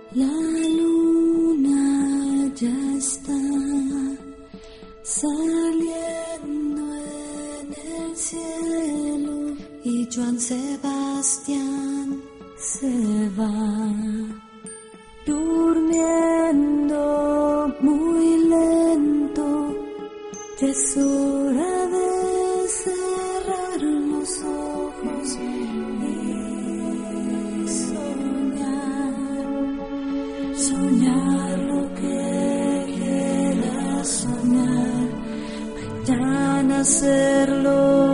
La luna ya está saliendo en el cielo y Joan Sebastián se va durmiendo muy lento. Ya es hora de cerrar los ojos y soñar lo que quieras soñar, mañana hacerlo.